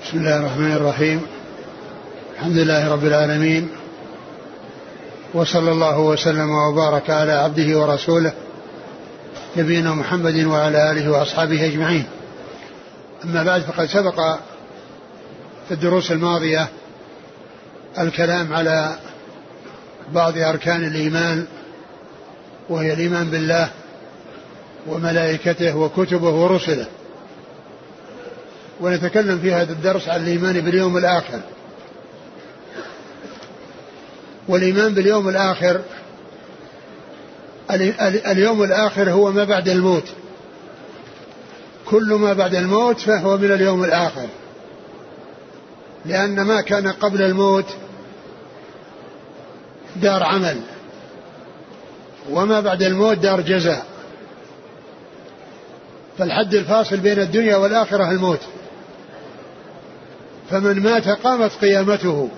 بسم الله الرحمن الرحيم. الحمد لله رب العالمين، وصلى الله وسلم وبارك على عبده ورسوله نبينا محمد وعلى آله وأصحابه أجمعين. أما بعد، فقد سبق في الدروس الماضية الكلام على بعض أركان الإيمان، وهي الإيمان بالله وملائكته وكتبه ورسله، ونتكلم في هذا الدرس عن الإيمان باليوم الآخر. والإيمان باليوم الآخر، اليوم الآخر هو ما بعد الموت، كل ما بعد الموت فهو من اليوم الآخر، لأن ما كان قبل الموت دار عمل، وما بعد الموت دار جزاء. فالحد الفاصل بين الدنيا والآخرة الموت، فمن مات قامت قيامته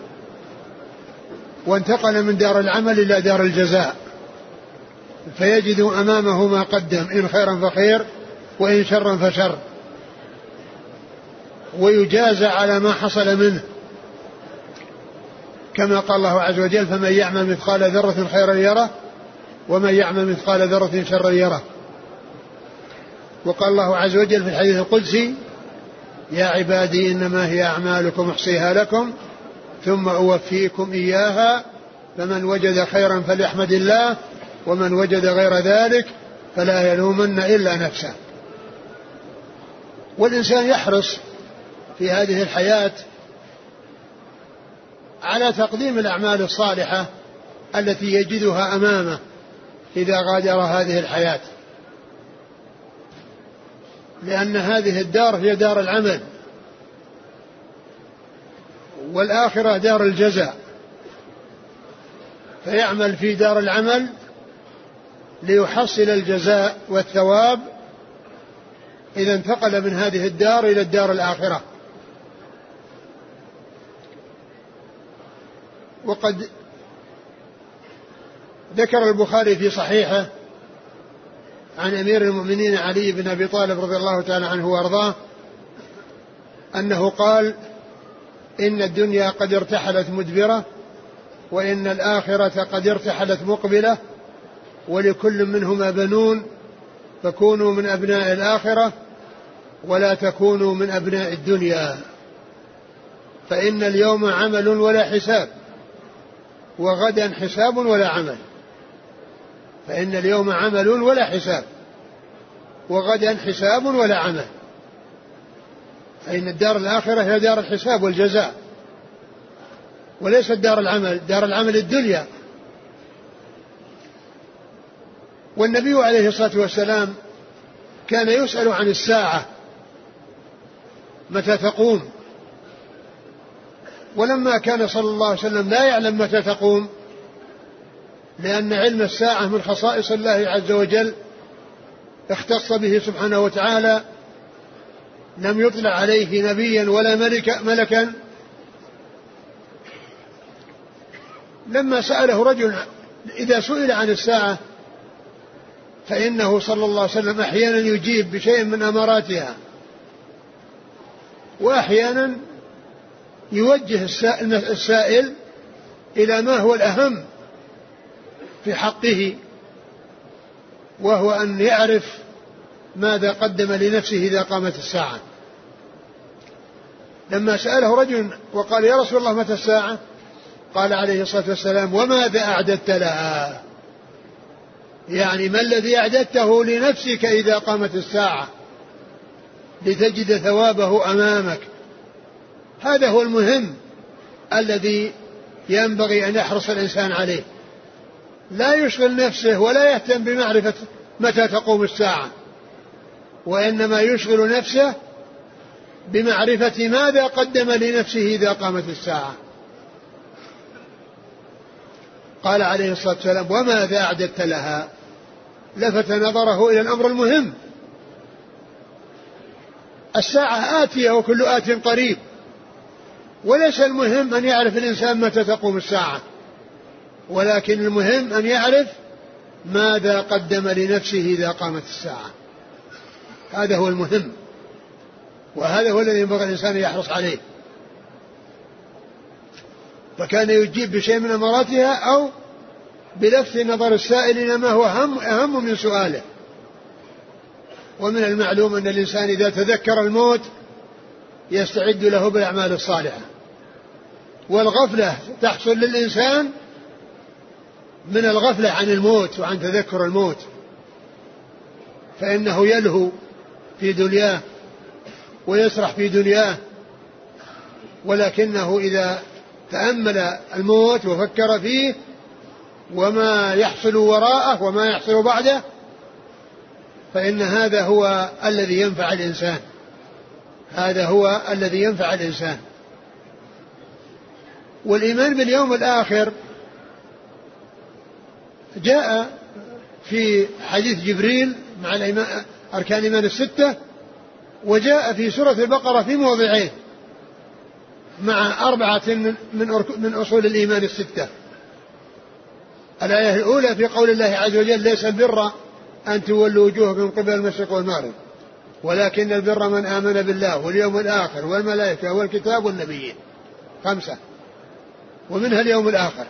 وانتقل من دار العمل إلى دار الجزاء، فيجد أمامه ما قدم، إن خيرا فخير وإن شرا فشر، ويجازى على ما حصل منه، كما قال الله عز وجل: فمن يعمل مثقال ذرة خيرا يره ومن يعمل مثقال ذرة شرا يره. وقال الله عز وجل في الحديث القدسي: يا عبادي إنما هي أعمالكم أحصيها لكم ثم أوفيكم إياها، فمن وجد خيرا فليحمد الله ومن وجد غير ذلك فلا يلومن إلا نفسه. والإنسان يحرص في هذه الحياة على تقديم الأعمال الصالحة التي يجدها أمامه إذا غادر هذه الحياة، لأن هذه الدار هي دار العمل، والآخرة دار الجزاء، فيعمل في دار العمل ليحصل الجزاء والثواب إذا انتقل من هذه الدار إلى الدار الآخرة. وقد ذكر البخاري في صحيحه عن أمير المؤمنين علي بن أبي طالب رضي الله تعالى عنه وأرضاه أنه قال: إن الدنيا قد ارتحلت مدبرة، وإن الآخرة قد ارتحلت مقبلة، ولكل منهما بنون، فكونوا من أبناء الآخرة ولا تكونوا من أبناء الدنيا، فإن اليوم عمل ولا حساب، وغدا حساب ولا عمل. فإن اليوم عمل ولا حساب، وغدا حساب ولا عمل. فإن الدار الآخرة هي دار الحساب والجزاء، وليست دار العمل. دار العمل الدنيا. والنبي عليه الصلاة والسلام كان يسأل عن الساعة متى تقوم، ولما كان صلى الله عليه وسلم لا يعلم متى تقوم، لأن علم الساعة من خصائص الله عز وجل اختص به سبحانه وتعالى، لم يطلع عليه نبيا ولا ملكا. لما سأله رجل إذا سئل عن الساعة فإنه صلى الله عليه وسلم أحيانا يجيب بشيء من أماراتها، وأحيانا يوجه السائل إلى ما هو الأهم في حقه، وهو أن يعرف ماذا قدم لنفسه إذا قامت الساعة. لما سأله رجل وقال: يا رسول الله متى الساعة؟ قال عليه الصلاة والسلام: وماذا أعددت لها؟ يعني ما الذي أعددته لنفسك إذا قامت الساعة لتجد ثوابه أمامك؟ هذا هو المهم الذي ينبغي أن يحرص الإنسان عليه، لا يشغل نفسه ولا يهتم بمعرفة متى تقوم الساعة، وإنما يشغل نفسه بمعرفة ماذا قدم لنفسه إذا قامت الساعة. قال عليه الصلاة والسلام: وماذا أعددت لها؟ لفت نظره إلى الأمر المهم. الساعة آتية وكل آت قريب، وليس المهم أن يعرف الإنسان متى تقوم الساعة، ولكن المهم أن يعرف ماذا قدم لنفسه إذا قامت الساعة. هذا هو المهم، وهذا هو الذي ينبغي الإنسان يحرص عليه. فكان يجيب بشيء من أماراتها أو بلفت نظر السائل إلى ما هو أهم من سؤاله. ومن المعلوم أن الإنسان إذا تذكر الموت يستعد له بالأعمال الصالحة، والغفلة تحصل للإنسان من الغفلة عن الموت وعن تذكر الموت، فإنه يلهو في دنياه ويسرح في دنياه، ولكنه إذا تأمل الموت وفكر فيه وما يحصل وراءه وما يحصل بعده فإن هذا هو الذي ينفع الإنسان، هذا هو الذي ينفع الإنسان. والإيمان باليوم الآخر جاء في حديث جبريل مع أركان الإيمان الستة، وجاء في سورة البقرة في موضعين مع 4 من أصول الإيمان الستة. الآية الأولى في قول الله عز وجل: ليس البر أن تولوا وجوهكم قبل المشرق والمغرب ولكن البر من آمن بالله واليوم الآخر والملائكة والكتاب والنبيين. 5 ومنها اليوم الآخر.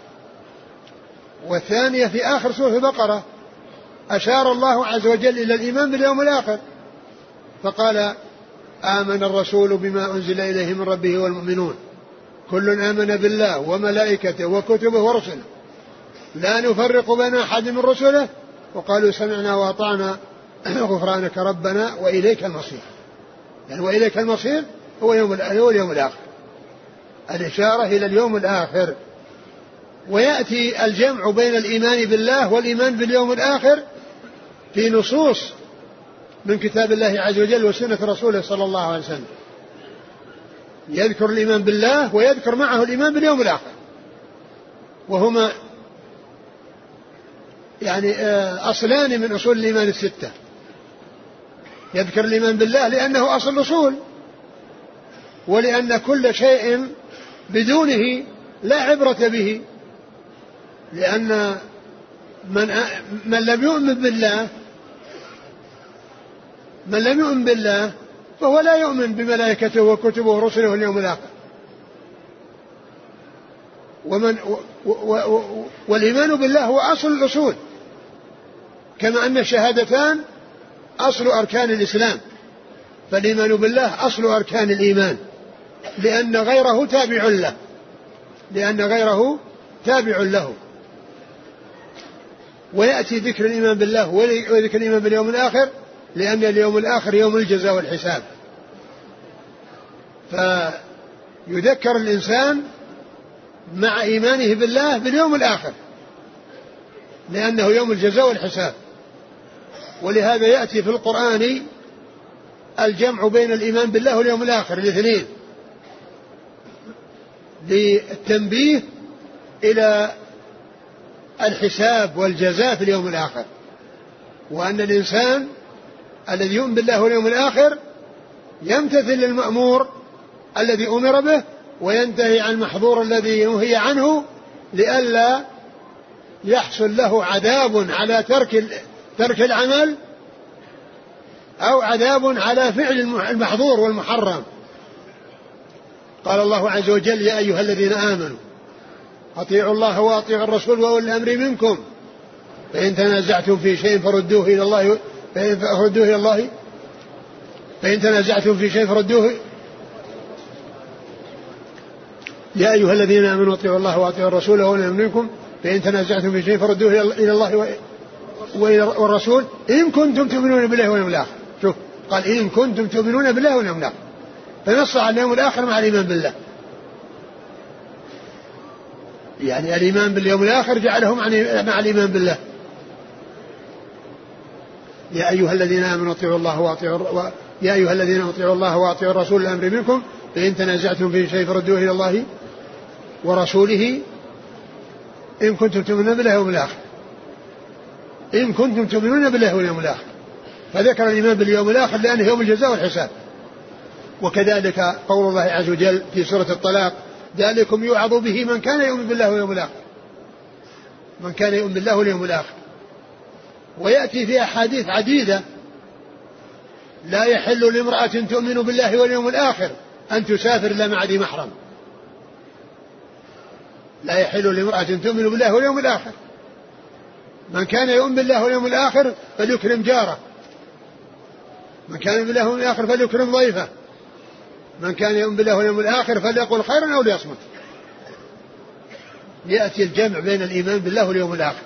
والثانية في آخر سورة البقرة أشار الله عز وجل إلى الإيمان باليوم الآخر فقال: آمن الرسول بما أنزل إليه من ربه والمؤمنون كل آمن بالله وملائكته وكتبه ورسله لا نفرق بين أحد من رسله وقالوا سمعنا وأطعنا غفرانك ربنا وإليك المصير. يعني وإليك المصير هو اليوم الآخر، الإشارة إلى اليوم الآخر. ويأتي الجمع بين الإيمان بالله والإيمان باليوم الآخر في نصوص من كتاب الله عز وجل وسنة رسوله صلى الله عليه وسلم، يذكر الإيمان بالله ويذكر معه الإيمان باليوم الآخر، وهما يعني أصلان من أصول الإيمان الستة. يذكر الإيمان بالله لأنه أصل الأصول، ولأن كل شيء بدونه لا عبرة به، لأن من لم يؤمن بالله فهو لا يؤمن بملائكته وكتبه ورسله واليوم الآخر. والإيمان بالله هو أصل الأصول، كما أن الشهادتان أصل أركان الإسلام، فالإيمان بالله أصل أركان الإيمان لأن غيره تابع له. ويأتي ذكر الإيمان بالله وذكر الإيمان باليوم الآخر لأن اليوم الآخر يوم الجزاء والحساب، فيذكر الإنسان مع إيمانه بالله باليوم الآخر لأنه يوم الجزاء والحساب. ولهذا يأتي في القرآن الجمع بين الإيمان بالله واليوم الآخر الاثنين للتنبيه إلى الحساب والجزاء في اليوم الآخر، وأن الإنسان الذي يؤمن بالله واليوم الآخر يمتثل للمأمور الذي أمر به وينتهي عن المحظور الذي نهي عنه لئلا يحصل له عذاب على ترك العمل أو عذاب على فعل المحظور والمحرم. قال الله عز وجل: يا أيها الذين آمنوا أطيعوا الله وأطيعوا الرسول وأولي الأمر منكم فإن تنازعتم في شيء فردوه إلى الله فإن تنازعتم في شيء فردوه. يا أيها الذين آمنوا أطيعوا الله وأطيعوا الرسول وأولي الأمر منكم فإن تنازعتم في شيء فردوه إلى الله والرسول إن كنتم تؤمنون بالله واليوم الآخر. شوف، قال إن كنتم تؤمنون بالله واليوم الآخر، فنص على اليوم الآخر مع الإيمان بالله، يعني الإيمان باليوم الآخر جعلهم مع الإيمان بالله. يا أيها الذين آمنوا أطيعوا الله وأطيعوا الرسول الأمر منكم فإن تنازعتم في شيء فردوه إلى الله ورسوله إن كنتم تؤمنون بالله واليوم الآخر. إن كنتم تؤمنون بالله واليوم الآخر، فذكر الإيمان باليوم الآخر لأنه يوم الجزاء والحساب. وكذلك قول الله عز وجل في سورة الطلاق: ذلكم يوعظ به من كان يؤمن بالله واليوم الآخر. ويأتي في أحاديث عديدة: لا يحل لامرأة تؤمن بالله واليوم الآخر أن تسافر إلا مع ذي محرم. لا يحل لامرأة تؤمن بالله واليوم الآخر. من كان يؤمن بالله واليوم الآخر فليكرم جاره، من كان يؤمن بالله واليوم الآخر فليكرم ضيفه، من كان يؤمن بالله واليوم الآخر فليقل خيرا أو ليصمت. يأتي الجمع بين الإيمان بالله واليوم الآخر،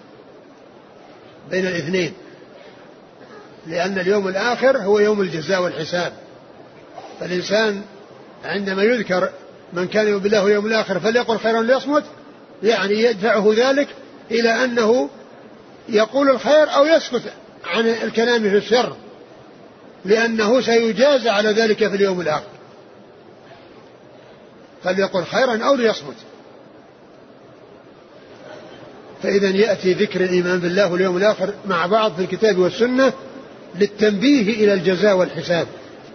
بين الاثنين، لأن اليوم الآخر هو يوم الجزاء والحساب. فالإنسان عندما يذكر من كان يؤمن بالله واليوم الآخر فليقل خيرا ليصمت، يعني يدفعه ذلك إلى أنه يقول الخير أو يسكت عن الكلام في الشر، لأنه سيجازى على ذلك في اليوم الآخر. فليقل خيرا أو ليصمت. فإذا يأتي ذكر الإيمان بالله واليوم الآخر مع بعض في الكتاب والسنة للتنبيه إلى الجزاء والحساب.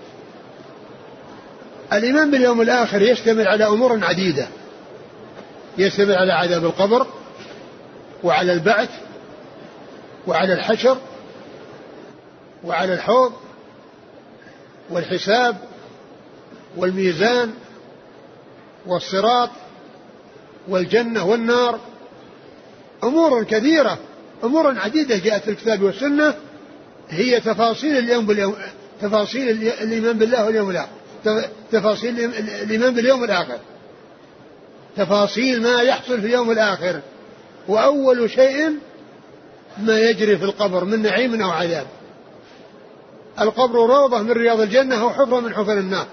الإيمان باليوم الآخر يشتمل على أمور عديدة، يشتمل على عذاب القبر، وعلى البعث، وعلى الحشر، وعلى الحوض، والحساب، والميزان، والصراط، والجنة والنار. أمور كثيرة، أمور عديدة جاءت في الكتاب والسنة، هي تفاصيل الإيمان بالله واليوم الآخر، تفاصيل الإيمان باليوم الآخر، تفاصيل ما يحصل في اليوم الآخر. وأول شيء ما يجري في القبر من نعيم أو عذاب. القبر روضة من رياض الجنة أو حفرة من حفر النار.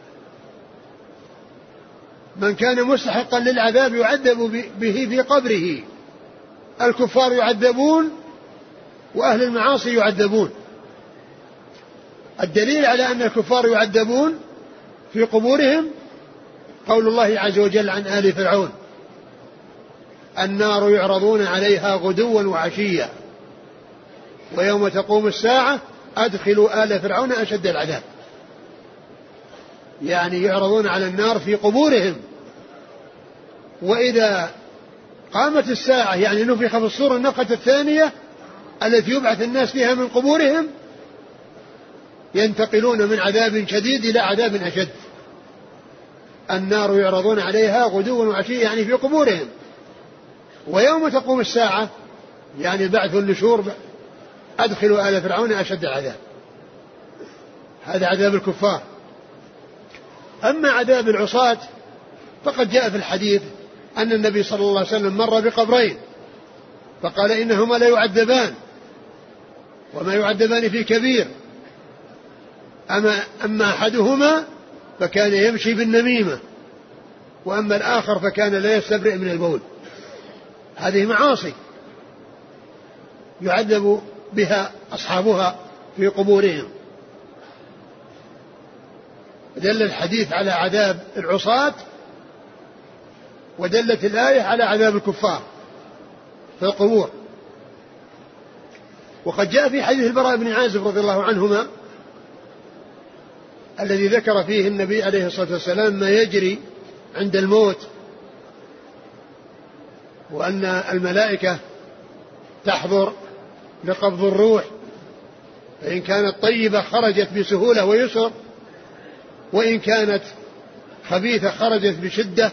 من كان مستحقا للعذاب يعذب به في قبره. الكفار يعذبون وأهل المعاصي يعذبون. الدليل على أن الكفار يعذبون في قبورهم قول الله عز وجل عن آل فرعون: النار يعرضون عليها غدوا وعشيا ويوم تقوم الساعة أدخلوا آل فرعون أشد العذاب. يعني يعرضون على النار في قبورهم، وإذا قامت الساعة يعني نفخ في الصور النفخة الثانية التي يبعث الناس فيها من قبورهم، ينتقلون من عذاب شديد إلى عذاب أشد. النار يعرضون عليها غدوا وعشيا يعني في قبورهم. ويوم تقوم الساعة يعني البعث والنشور أدخلوا آل فرعون أشد العذاب. هذا عذاب الكفار. أما عذاب العصاة فقد جاء في الحديث أن النبي صلى الله عليه وسلم مر بقبرين فقال إنهما لا يعذبان وما يعذبان في كبير، أما أحدهما فكان يمشي بالنميمة، وأما الآخر فكان لا يستبرئ من البول. هذه معاصي يعذب بها أصحابها في قبورهم. دل الحديث على عذاب العصاة، ودلت الآية على عذاب الكفار في القبور. وقد جاء في حديث البراء بن عازب رضي الله عنهما الذي ذكر فيه النبي عليه الصلاة والسلام ما يجري عند الموت، وأن الملائكة تحضر لقبض الروح، فإن كانت طيبة خرجت بسهولة ويسر، وإن كانت خبيثة خرجت بشدة.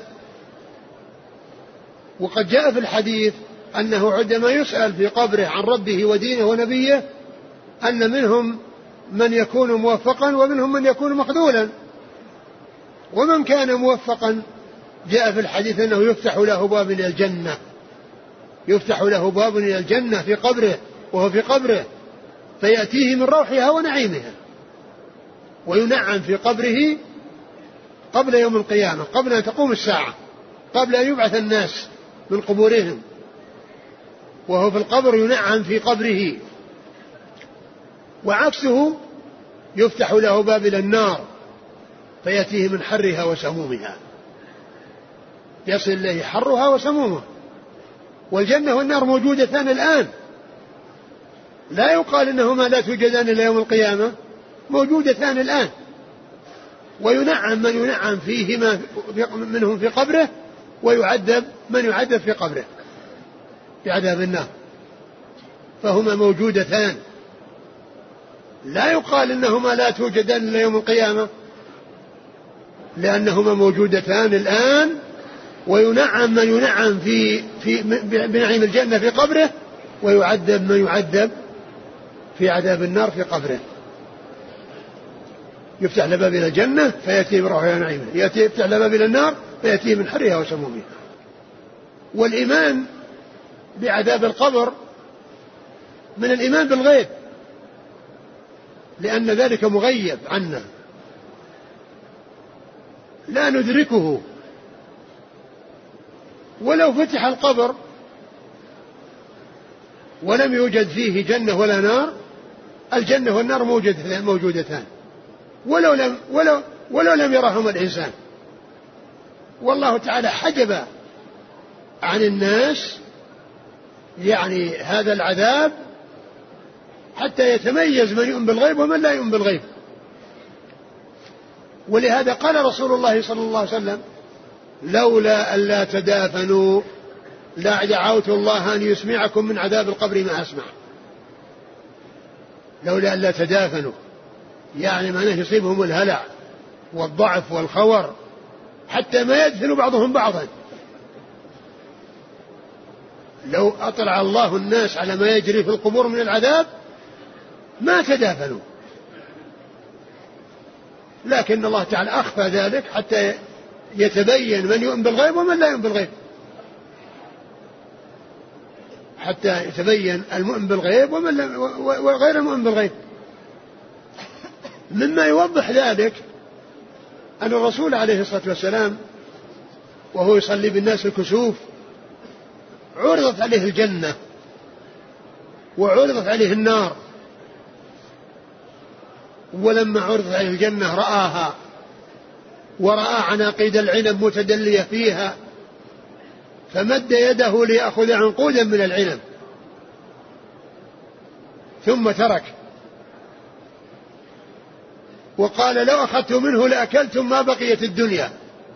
وقد جاء في الحديث أنه عندما يسأل في قبره عن ربه ودينه ونبيه أن منهم من يكون موفقا ومنهم من يكون مخذولا. ومن كان موفقا جاء في الحديث أنه يفتح له باب إلى الجنة، يفتح له باب إلى الجنة في قبره وهو في قبره، فيأتيه من روحها ونعيمها، وينعم في قبره قبل يوم القيامة، قبل أن تقوم الساعة، قبل أن يبعث الناس من قبورهم، وهو في القبر ينعم في قبره. وعكسه يفتح له باب إلى النار فيأتيه من حرها وسمومها، يصل إليه حرها وسمومها. والجنة والنار موجودتان الآن، لا يقال إنهما لا توجدان إلى يوم القيامة، موجودتان الآن. وينعم من ينعم فيهما منهم في قبره، ويعذب من يعذب في قبره بعذاب النار، فهما موجودتان. لا يقال إنهما لا توجدان إلى يوم القيامة، لأنهما موجودتان الآن وينعم من ينعم بنعيم الجنة في قبره، ويعذب من يعذب في عذاب النار في قبره. يفتح له باب إلى الجنة فيأتي بروحها ونعيمه، يفتح له باب إلى النار فيأتي من حرها وسمومها. والإيمان بعذاب القبر من الإيمان بالغيب، لأن ذلك مغيب عنا لا ندركه. ولو فتح القبر ولم يوجد فيه جنة ولا نار، الجنة والنار موجودتان ولو لم يرهما الإنسان. والله تعالى حجب عن الناس يعني هذا العذاب حتى يتميز من يؤمن بالغيب ومن لا يؤمن بالغيب. ولهذا قال رسول الله صلى الله عليه وسلم: لولا ألا تدافنوا لدعوت الله أن يسمعكم من عذاب القبر ما أسمع. لولا ألا تدافنوا يعني معناه يصيبهم الهلع والضعف والخور حتى ما يدفن بعضهم بعضا. لو أطلع الله الناس على ما يجري في القبور من العذاب ما تدافنوا، لكن الله تعالى أخفى ذلك حتى يتبين من يؤمن بالغيب ومن لا يؤمن بالغيب، حتى يتبين المؤمن بالغيب وغير المؤمن بالغيب. مما يوضح ذلك أن الرسول عليه الصلاة والسلام وهو يصلي بالناس الكسوف عرضت عليه الجنة وعرضت عليه النار، ولما عرضت عليه الجنة رآها ورأى عناقيد العنب متدلية فيها، فمد يده ليأخذ عنقودا من العنب ثم ترك، وقال: لو أخذت منه لأكلتم ما بقيت الدنيا.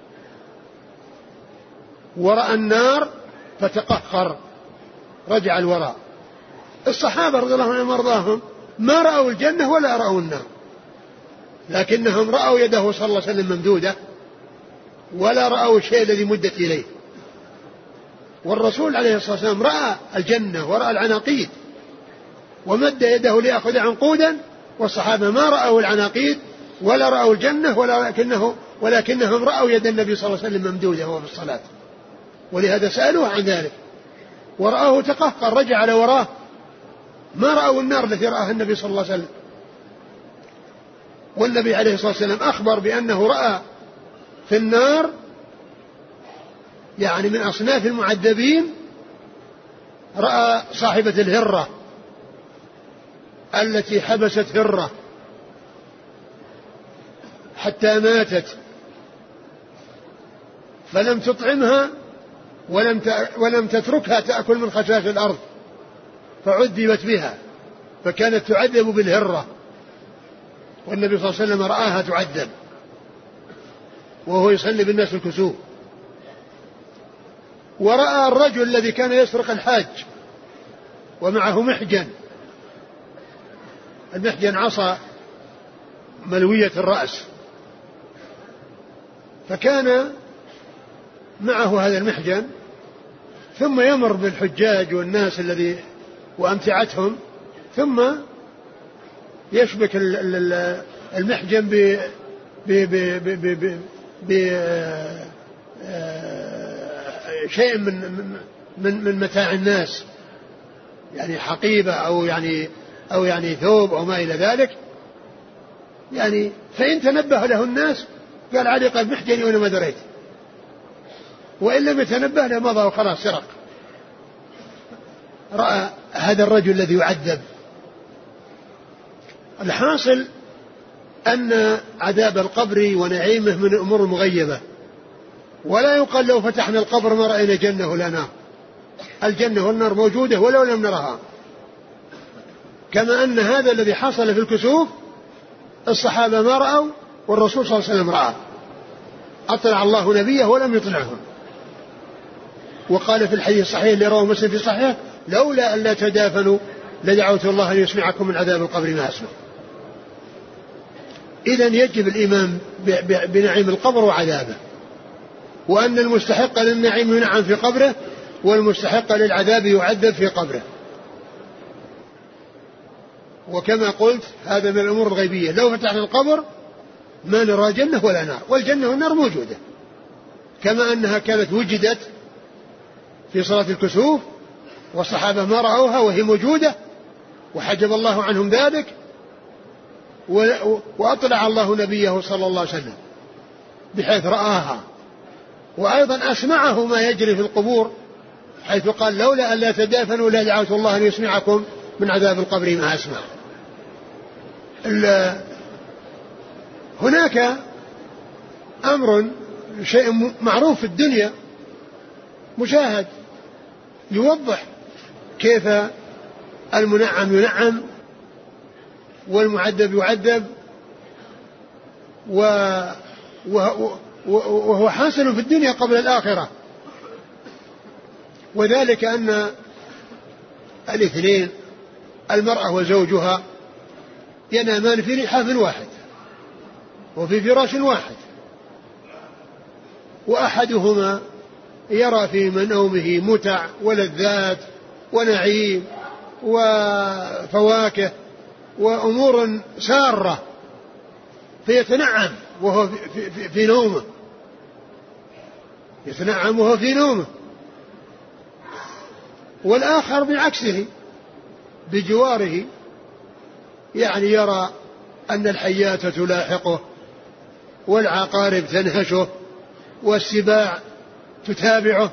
ورأى النار فتقهقر رجع الوراء. الصحابة رضي الله عنهم وارضاهم ما رأوا الجنة ولا رأوا النار، لكنهم رأوا يده صلى الله عليه وسلم ممدودة ولا رأوا الشيء الذي مدت إليه. والرسول عليه الصلاة والسلام رأى الجنة ورأى العناقيد ومد يده ليأخذ عنقودا، والصحابة ما رأوا العناقيد ولا رأوا الجنة ولكنهم رأوا يد النبي صلى الله عليه وسلم ممدودة وهو في الصلاة، ولهذا سألوه عن ذلك ورآه تقهقر رجع على وراه. ما رأوا النار التي رآها النبي صلى الله عليه وسلم. والنبي عليه الصلاة والسلام أخبر بأنه رأى في النار يعني من أصناف المعذبين رأى صاحبة الهرة التي حبست هرة حتى ماتت فلم تطعمها ولم تتركها تأكل من خشاش الأرض، فعذبت بها فكانت تعذب بالهرة، والنبي صلى الله عليه وسلم رآها تعذب وهو يصلي بالناس الكسوف. ورأى الرجل الذي كان يسرق الحاج ومعه محجن، المحجن عصا ملوية الرأس، فكان معه هذا المحجن ثم يمر بالحجاج والناس الذي وأمتعتهم ثم يشبك المحجن بشيء من متاع الناس، يعني حقيبة أو يعني ثوب أو ما إلى ذلك، يعني فإن تنبه له الناس قال: علق المحجن وأنا ما دريت، وإن لم يتنبه له مضى وخلاص سرق. رأى هذا الرجل الذي يعذب. الحاصل أن عذاب القبر ونعيمه من الأمور المغيبة، ولا يقال لو فتحنا القبر ما رأينا جنة ولا نار. الجنة والنار موجودة ولو لم نرها، كما أن هذا الذي حصل في الكسوف الصحابة ما رأوا والرسول صلى الله عليه وسلم رأى، أطلع الله نبيه ولم يطلعهم. وقال في الحديث الصحيح اللي رواه مسلم في صحيح: لولا ألا تدافنوا لدعوت الله أن يسمعكم من عذاب القبر ما أسمع. إذن يجب الإيمان بنعيم القبر وعذابه، وأن المستحق للنعيم ينعم في قبره والمستحق للعذاب يعذب في قبره. وكما قلت هذا من الأمور الغيبية، لو فتحنا القبر ما نرى جنة ولا نار، والجنة والنار موجودة كما أنها كانت وجدت في صلاة الكسوف والصحابة ما رأوها وهي موجودة وحجب الله عنهم ذلك، وأطلع الله نبيه صلى الله عليه وسلم بحيث رآها، وأيضا أسمعه ما يجري في القبور حيث قال لولا أن لا تدافنوا لدعوت الله أن يسمعكم من عذاب القبر ما أسمع. هناك أمر شيء معروف في الدنيا مشاهد يوضح كيف المنعم ينعم والمعذب يعذب، وهو حاصل في الدنيا قبل الآخرة، وذلك أن الاثنين المرأة وزوجها ينامان في لحاف واحد وفي فراش واحد، وأحدهما يرى في نومه متع ولذات ونعيم وفواكه وأمور سارة فيتنعم وهو في نومه، يتنعم وهو في نومه، والآخر بعكسه بجواره يعني يرى أن الحيات تلاحقه والعقارب تنهشه والسباع تتابعه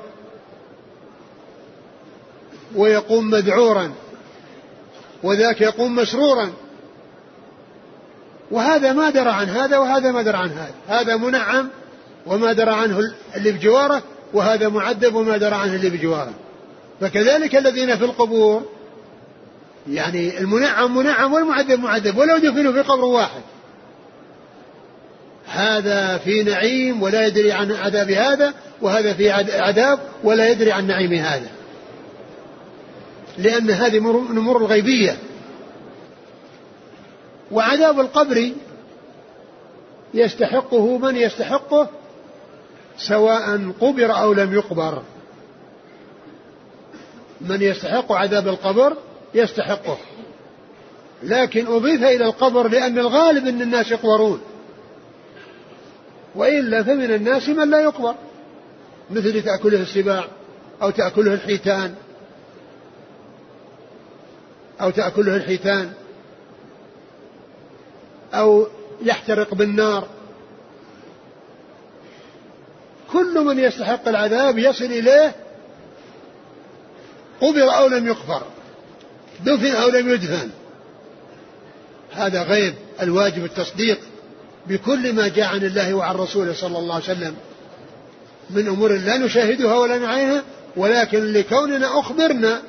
ويقوم مذعورا وذاك يقوم مسرورا، وهذا ما درى عن هذا وهذا ما درى عن هذا، هذا منعم وما درى عنه اللي بجواره، وهذا معذب وما درى عنه اللي بجواره. فكذلك الذين في القبور يعني المنعم منعم والمعذب معذب ولو دفنوا في قبر واحد، هذا في نعيم ولا يدري عن عذاب هذا، وهذا في عذاب ولا يدري عن نعيم هذا، لأن هذه من الأمور الغيبية. وعذاب القبر يستحقه من يستحقه سواء قبر أو لم يقبر، من يستحق عذاب القبر يستحقه، لكن أضيف إلى القبر لأن الغالب أن الناس يقبرون، وإلا فمن الناس من لا يقبر، مثل تأكله السباع أو تأكله الحيتان أو يحترق بالنار. كل من يستحق العذاب يصل إليه قبر أو لم يقبر، دفن أو لم يدفن، هذا غيب الواجب التصديق بكل ما جاء عن الله وعن رسوله صلى الله عليه وسلم من أمور لا نشاهدها ولا نعينها، ولكن لكوننا أخبرنا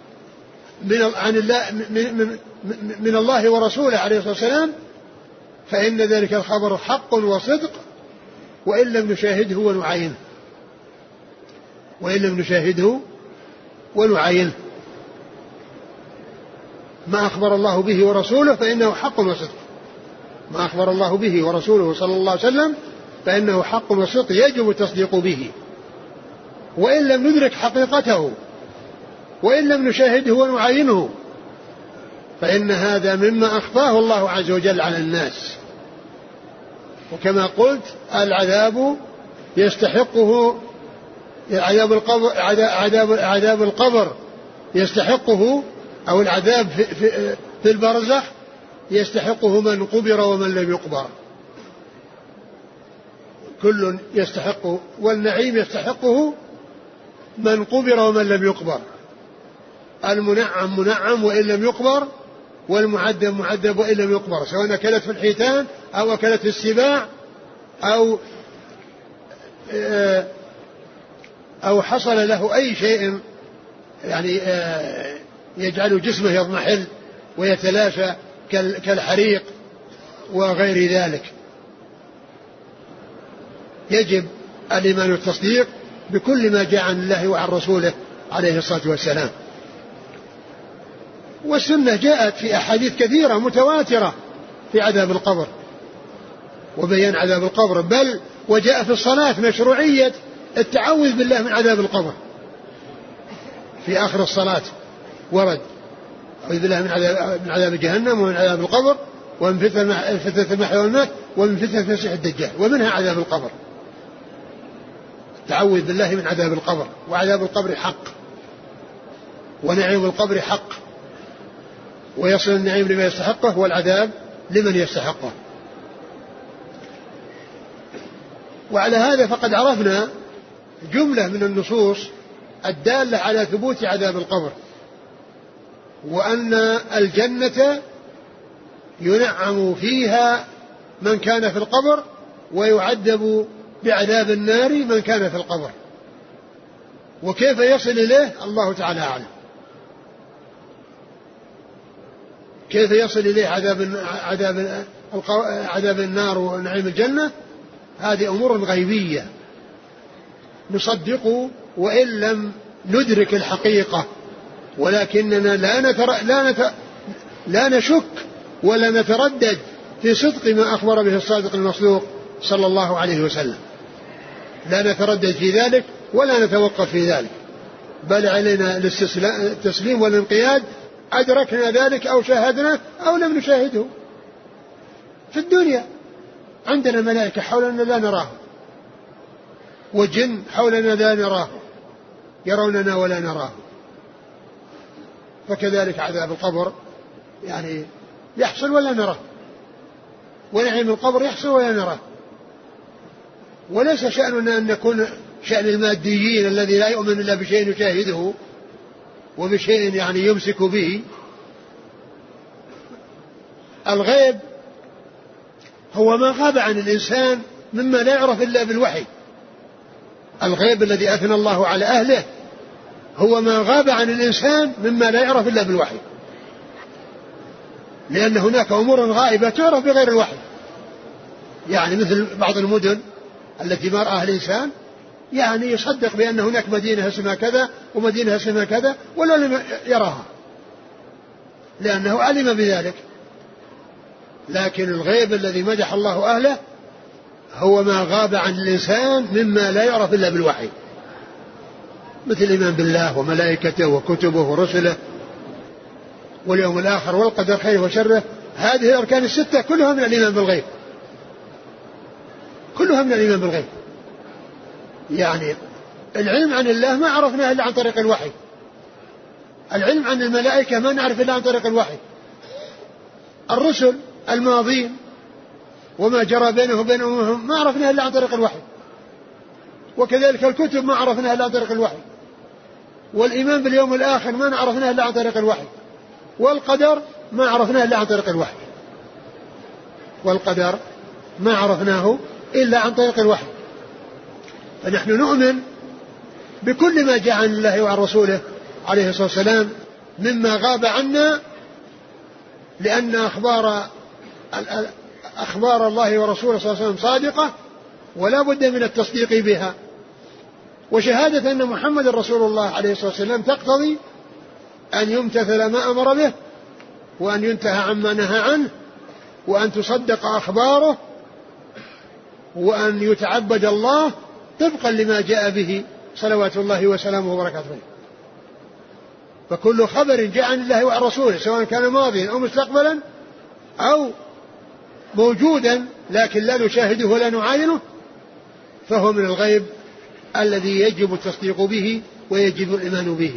من الله ورسوله عليه الصلاة والسلام فإن ذلك الخبر حق وصدق وإن لم نشاهده ونعينه، ما أخبر الله به ورسوله فإنه حق وصدق، ما أخبر الله به ورسوله صلى الله عليه وسلم فإنه حق وصدق يجب التصديق به، وإن لم ندرك حقيقته وإن لم نشاهده ونعينه فإن هذا مما أخفاه الله عز وجل على الناس. وكما قلت العذاب يستحقه عذاب القبر يستحقه، أو العذاب في البرزخ يستحقه من قبر ومن لم يقبر، كل يستحق، والنعيم يستحقه من قبر ومن لم يقبر، المنعم منعم وإن لم يقبر، والمعذب معذب وإن لم يقبر، سواء أكلت في الحيتان أو أكلت في السباع أو حصل له أي شيء يعني يجعل جسمه يضمحل ويتلاشى كالحريق وغير ذلك. يجب الإيمان والتصديق بكل ما جاء عن الله وعن رسوله عليه الصلاة والسلام. والسنة جاءت في أحاديث كثيرة متواترة في عذاب القبر وبيان عذاب القبر، بل وجاء في الصلاة مشروعية التعوذ بالله من عذاب القبر في آخر الصلاة ورد: أعوذ بالله من عذاب جهنم ومن عذاب القبر ومن فتنة المحيا والممات ومن فتنة المسيح الدجال، ومنها عذاب القبر. التعوذ بالله من عذاب القبر، وعذاب القبر حق، ونعيم القبر حق، ويصل النعيم لمن يستحقه والعذاب لمن يستحقه. وعلى هذا فقد عرفنا جملة من النصوص الدالة على ثبوت عذاب القبر، وأن الجنة ينعم فيها من كان في القبر ويعذب بعذاب النار من كان في القبر. وكيف يصل إليه الله تعالى أعلم. كيف يصل إليه عذاب النار ونعيم الجنة، هذه أمور غيبية نصدق وإن لم ندرك الحقيقة، ولكننا لا نشك ولا نتردد في صدق ما أخبر به الصادق المصدوق صلى الله عليه وسلم. لا نتردد في ذلك ولا نتوقف في ذلك، بل علينا التسليم والانقياد، أدركنا ذلك أو شاهدنا أو لم نشاهده. في الدنيا عندنا ملائكة حولنا لا نراهم، وجن حولنا لا نراهم، يروننا ولا نراهم. فكذلك عذاب القبر يعني يحصل ولا نراه، ونعيم القبر يحصل ولا نراه. وليس شأننا أن نكون شأن الماديين الذي لا يؤمن إلا بشيء يشاهده وبشيء يعني يمسك به. الغيب هو ما غاب عن الإنسان مما لا يعرف إلا بالوحي. الغيب الذي أثنى الله على أهله هو ما غاب عن الإنسان مما لا يعرف إلا بالوحي، لأن هناك أمور غائبة تعرف بغير الوحي، يعني مثل بعض المدن التي ما رآها الإنسان، يعني يصدق بأن هناك مدينة اسمها كذا ومدينة اسمها كذا ولا لم يراها لأنه علم بذلك. لكن الغيب الذي مدح الله أهله هو ما غاب عن الإنسان مما لا يعرف إلا بالوحي، مثل الإيمان بالله وملائكته وكتبه ورسله واليوم الآخر والقدر خيره وشره. هذه الأركان الستة كلها من الإيمان بالغيب، كلها من الإيمان بالغيب. يعني العلم عن الله ما عرفناه إلا عن طريق الوحي، العلم عن الملائكة ما نعرف إلا عن طريق الوحي، الرسل الماضين وما جرى بينه وبينهم ما عرفناه إلا عن طريق الوحي، وكذلك الكتب ما عرفناها إلا عن طريق الوحي، والإيمان باليوم الآخر ما عرفناه إلا عن طريق الوحي، والقدر ما عرفناه إلا عن طريق الوحي، والقدر ما عرفناه إلا عن طريق الوحي. فنحن نؤمن بكل ما جاء عن الله وعن رسوله عليه الصلاة والسلام مما غاب عنا، لأن أخبار الله ورسوله صلى الله عليه وسلم صادقة ولا بد من التصديق بها. وشهادة أن محمد رسول الله عليه الصلاة والسلام تقتضي أن يمتثل ما أمر به، وأن ينتهى عما نهى عنه، وأن تصدق أخباره، وأن يتعبد الله طبقا لما جاء به صلوات الله وسلامه وبركاته. فكل خبر جاء عن الله وعن رسوله سواء كان ماضيا أو مستقبلا أو موجودا لكن لا نشاهده ولا نعاينه فهو من الغيب الذي يجب التصديق به ويجب الإيمان به.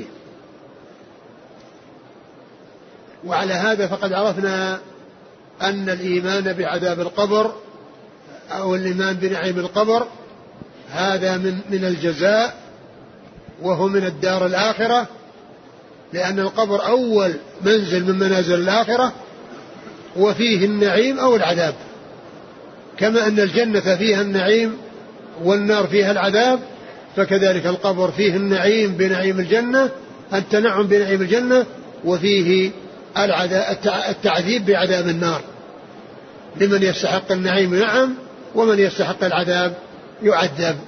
وعلى هذا فقد عرفنا أن الإيمان بعذاب القبر أو الإيمان بنعيم القبر هذا من الجزاء، وهو من الدار الآخرة، لأن القبر أول منزل من منازل الآخرة، وفيه النعيم أو العذاب، كما أن الجنة فيها النعيم والنار فيها العذاب، فكذلك القبر فيه النعيم بنعيم الجنة، التنعم بنعيم الجنة، وفيه التعذيب بعذاب النار، لمن يستحق النعيم ينعم ومن يستحق العذاب يعذب.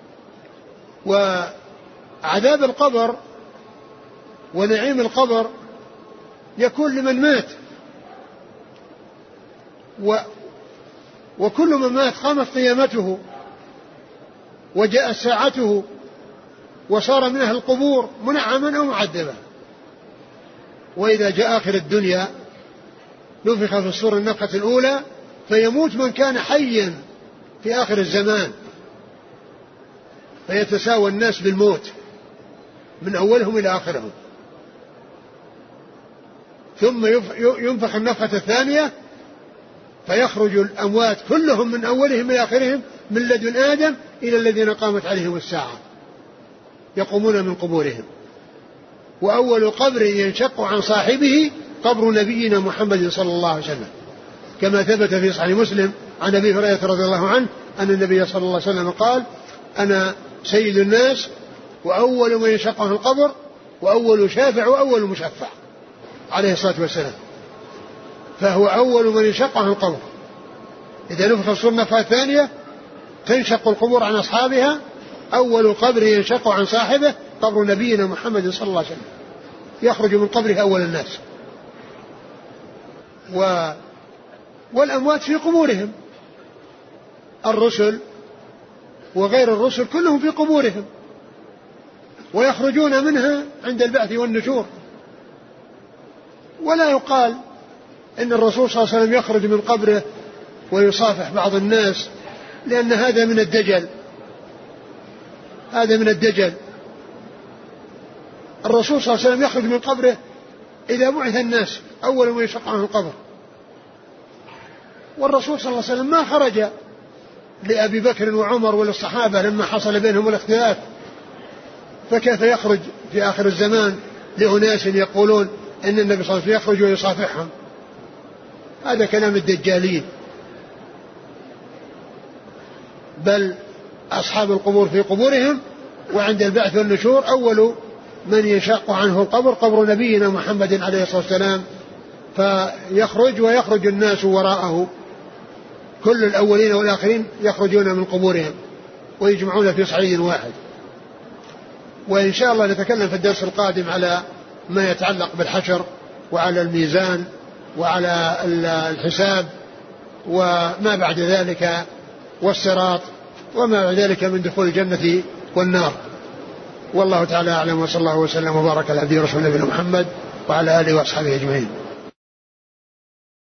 وعذاب القبر ونعيم القبر يكون لمن مات، وكل من مات قامت قيامته وجاءت ساعته وصار من أهل القبور منعما أو معذبا. وإذا جاء آخر الدنيا نفخ في الصور النفخة الأولى فيموت من كان حيا في آخر الزمان، فيتساوى الناس بالموت من أولهم إلى آخرهم. ثم ينفخ النفخة الثانية فيخرج الأموات كلهم من أولهم إلى آخرهم من لدن آدم إلى الذين قامت عليهم الساعة، يقومون من قبورهم. وأول قبر ينشق عن صاحبه قبر نبينا محمد صلى الله عليه وسلم، كما ثبت في صحيح مسلم عن أبي هريرة رضي الله عنه أن النبي صلى الله عليه وسلم قال: أنا سيد الناس وأول من ينشق عن القبر وأول شافع وأول مشفع، عليه الصلاة والسلام. فهو أول من ينشق عن القبر. إذا نفخ الصور النفخة الثانية تنشق القبور عن أصحابها، أول قبر ينشق عن صاحبه قبر نبينا محمد صلى الله عليه وسلم، يخرج من قبره أول الناس. والأموات في قبورهم، الرسل وغير الرسل كلهم في قبورهم، ويخرجون منها عند البعث والنشور. ولا يقال إن الرسول صلى الله عليه وسلم يخرج من قبره ويصافح بعض الناس، لأن هذا من الدجل، هذا من الدجل. الرسول صلى الله عليه وسلم يخرج من قبره إذا بعث الناس أول ما يشق عنه القبر. والرسول صلى الله عليه وسلم ما خرج لأبي بكر وعمر وللصحابة لما حصل بينهم الاختلاف، فكيف يخرج في آخر الزمان لأناس يقولون إن النبي صلى الله عليه وسلم يخرج ويصافحهم؟ هذا كلام الدجالين. بل أصحاب القبور في قبورهم، وعند البعث والنشور أول من ينشق عنه القبر قبر نبينا محمد عليه الصلاة والسلام، فيخرج ويخرج الناس وراءه، كل الأولين والآخرين يخرجون من قبورهم ويجمعون في صعيد واحد. وإن شاء الله نتكلم في الدرس القادم على ما يتعلق بالحشر وعلى الميزان وعلى الحساب وما بعد ذلك والصراط وما بعد ذلك من دخول الجنة والنار. والله تعالى أعلم، وصلى الله وسلم وبارك على عبده ورسوله نبينا محمد وعلى آله وأصحابه أجمعين.